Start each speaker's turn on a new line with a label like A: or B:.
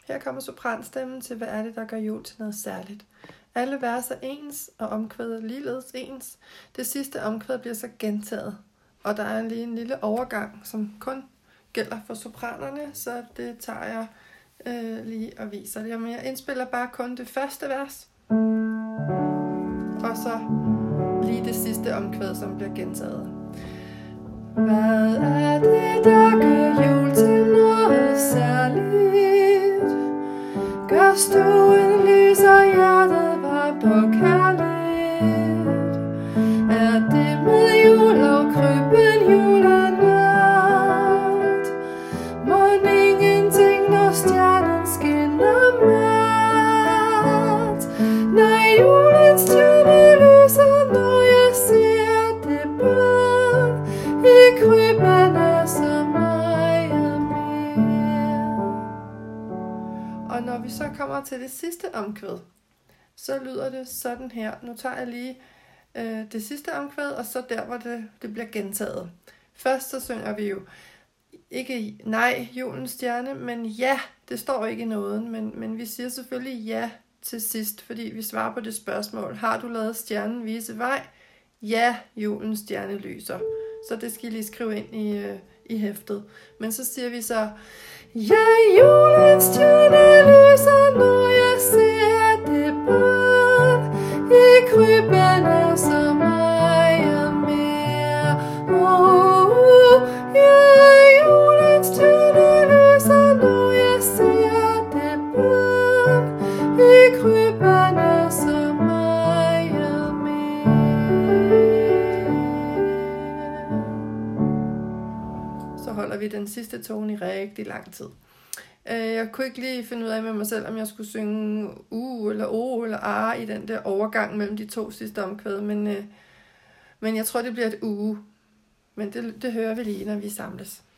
A: Her kommer sopranstemmen til, hvad er det, der gør jul til noget særligt. Alle vers er ens, og omkvædet ligeledes ens. Det sidste omkvæd bliver så gentaget, og der er lige en lille overgang, som kun gælder for sopranerne, så det tager jeg lige og viser det. Men jeg indspiller bare kun det første vers, og så lige det sidste omkvæd, som bliver gentaget. Hvad er det, der gør jul til noget særligt? Gør stuen lys og hjertet var på kærligt. Er det med jul og krybben julenat? Må ingenting, når stjernen skinner mat? Nej, julens stjerne lyser, når jeg ser det børn i krybben er så meget mere. Og når vi så kommer til det sidste omkvæd, så lyder det sådan her. Nu tager jeg lige det sidste omkvæd, og så der, hvor det bliver gentaget. Først så synger vi jo ikke nej, julens stjerne, men ja, det står ikke i nåden, men vi siger selvfølgelig ja til sidst, fordi vi svarer på det spørgsmål. Har du ladet stjernen vise vej? Ja, julens stjerne lyser. Så det skal I lige skrive ind i hæftet. Men så siger vi så, ja, julens stjerne lyser, når jeg ser det børn i krybben er så meget mere. Ja, julens stjerne lyser, når jeg ser det børn i krybben er så meget mere. Så holder vi den sidste tone i rigtig lang tid. Jeg kunne ikke lige finde ud af med mig selv, om jeg skulle synge eller o eller a i den der overgang mellem de to sidste omkvæd, men jeg tror, det bliver et Men det hører vi lige, når vi samles.